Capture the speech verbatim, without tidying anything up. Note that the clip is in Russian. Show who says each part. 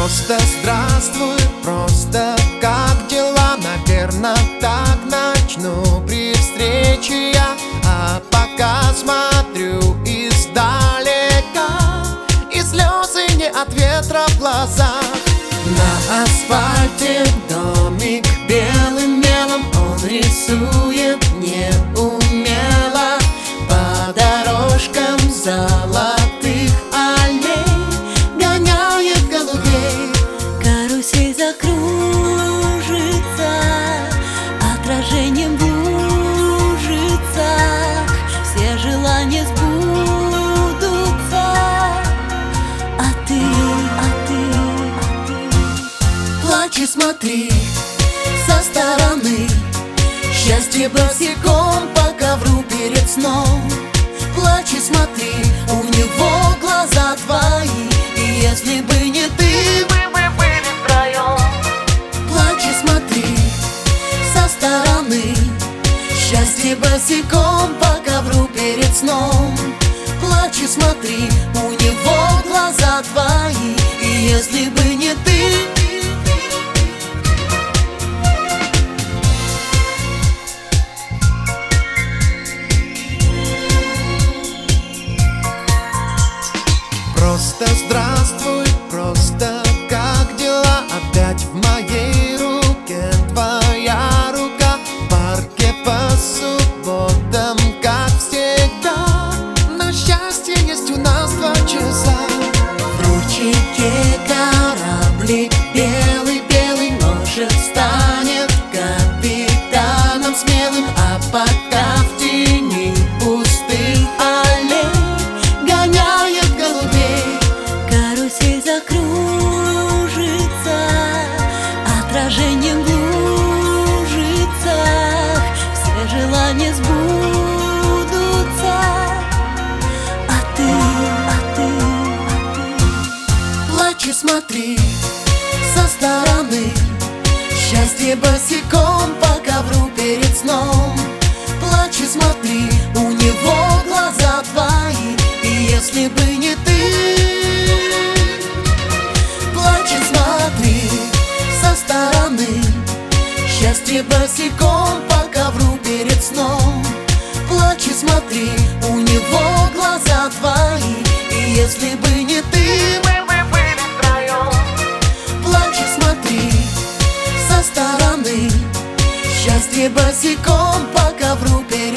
Speaker 1: Просто здравствуй, просто как дела? Наверно, так начну при встрече я. А пока смотрю издалека, и слезы не от ветра в глазах. На асфальте домик белым мелом он рисует неумело. По дорожкам золотых аллей гоняет голубей.
Speaker 2: Карусель закружится, отражением в лужицах. Все желания сбудутся, а ты, а ты, а ты
Speaker 1: плачь и смотри со стороны. Счастье босиком по ковру перед сном. Плачь и смотри, у него глаза твои. И если бы не ты, мы бы были втроем. Плачь и смотри со стороны. Счастье босиком по ковру перед сном. Плачь и смотри, у него глаза твои. И если бы не ты, просто здравствуй, просто как дела? Опять в моей руке твоя рука. В парке по субботам, как всегда. Но счастье есть у нас два часа. В ручейке кораблик белый-белый, может, станет капитаном смелым. А пока в тени пустых аллей гоняет голубей.
Speaker 2: Карусель закружится, отражением в лужицах. Все желания сбудутся, а ты, а ты, а ты
Speaker 1: плачь и смотри со стороны. Счастье босиком по ковру перед сном. Плачь и смотри, у него глаза твои. И если бы не ты, плачь и смотри со стороны. Счастье босиком по ковру перед сном. Плачь и смотри, у него глаза твои. И если бы не ты, мы бы были втроем. Плачь и смотри со стороны. Счастье босиком по ковру перед